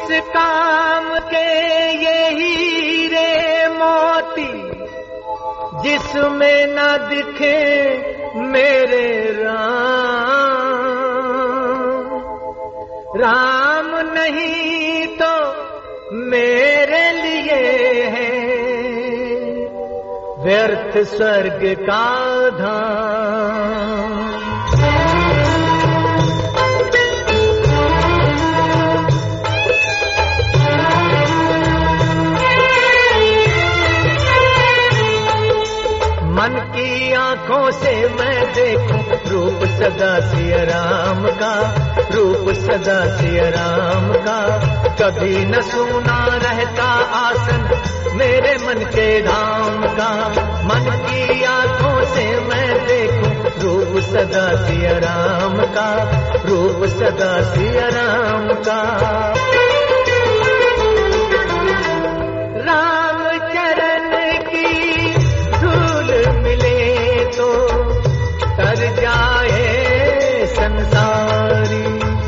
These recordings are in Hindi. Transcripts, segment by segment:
किस काम के ये हीरे मोती जिसमें न दिखे मेरे राम नहीं तो मेरे लिए है व्यर्थ स्वर्ग का धाम। मन की आंखों से मैं देखूं रूप सदा सिया राम का, रूप सदा सिया राम का। कभी न सुना रहता आसन मेरे मन के धाम का। मन की आंखों से मैं देखूं रूप सदा सिया राम का, रूप सदा सिया राम का। राम चरण की धूल मिले तो तर जाए संसारी।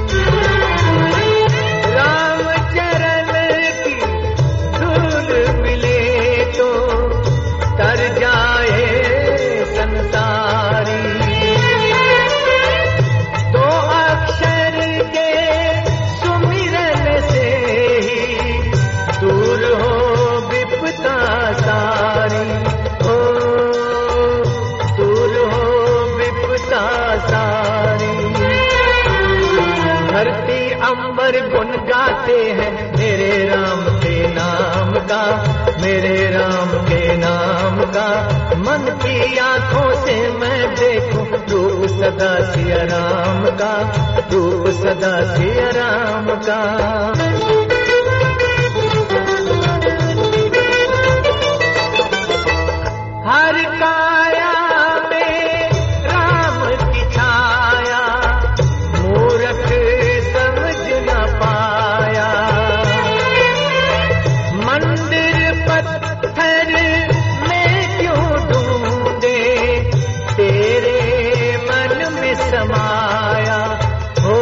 राम चरण की धूल मिले तो तर जाए संसारी। दो अक्षर के सुमिरन से ही दूर हो विपदा सारी। धरती अंबर गुन गाते हैं मेरे राम के नाम का, मेरे राम के नाम का। मन की आंखों से मैं देखूं रूप सदा सिया राम का, रूप सदा सिया राम का। हर काया में राम की छाया मूर्ख समझ न पाया। मंदिर पत्थर में क्यों ढूंढे तेरे मन में समाया हो,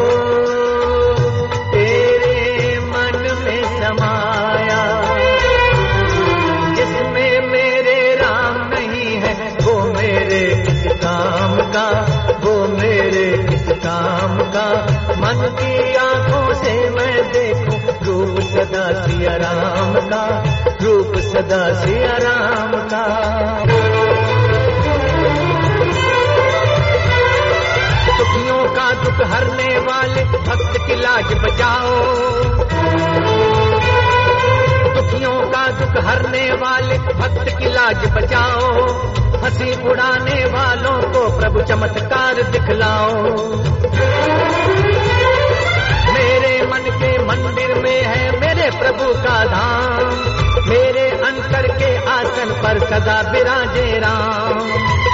तेरे मन में समाया। जिसमें मेरे राम नहीं है वो मेरे किस काम का, वो मेरे किस काम का। मन की आंखों से मैं देखूं रूप सदा सिया राम का, रूप सदा सिया राम का। दुखियों का दुख हरने वाले भक्त की लाज बचाओ। दुखियों का दुख हरने वाले भक्त की लाज बचाओ। हंसी उड़ाने वालों को प्रभु चमत्कार दिखलाओ। मेरे मन के मंदिर में है मेरे प्रभु का धाम। मेरे अंतर के आसन पर सदा विराजे राम।